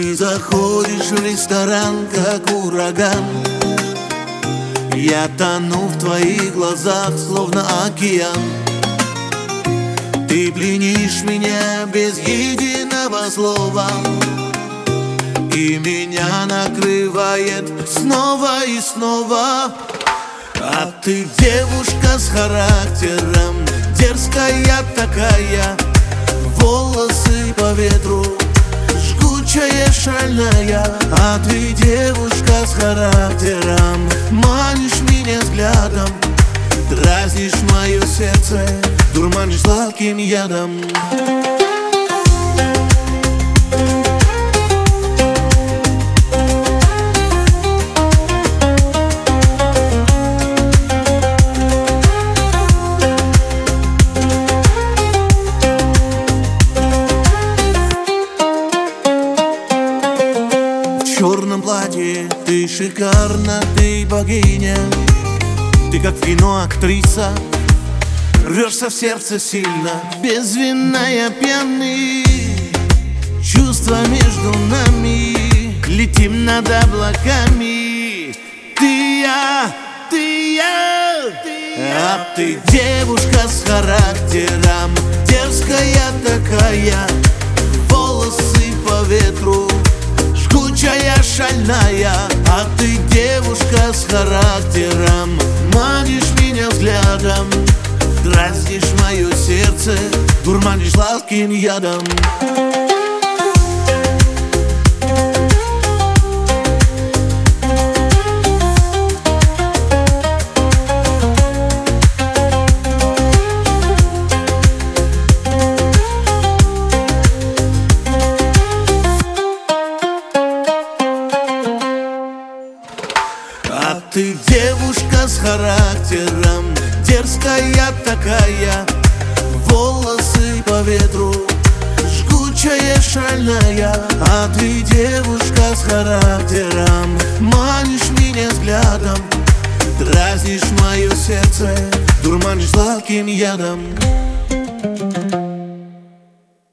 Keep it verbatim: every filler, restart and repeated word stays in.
Ты заходишь в ресторан, как ураган. Я тону в твоих глазах, словно океан. Ты пленишь меня без единого слова, и меня накрывает снова и снова. А ты девушка с характером, дерзкая такая, волосы по ветру, жгучая, шальная. А ты девушка с характером, манишь меня взглядом, дразнишь мое сердце, дурманишь сладким ядом. В черном платье ты шикарна, ты богиня. Ты как в кино актриса, рвешься в сердце сильно. Безвинная, пьяный, чувства между нами, летим над облаками. Ты я, ты я, ты я. А ты девушка с характером, дерзкая такая, волосы по ветру, жгучая, шальная. А ты девушка с характером, манишь меня взглядом, дразнишь мое сердце, дурманишь сладким ядом. А ты девушка с характером, дерзкая такая, волосы по ветру, жгучая, шальная. А ты девушка с характером, манишь меня взглядом, дразнишь мое сердце, дурманишь сладким ядом.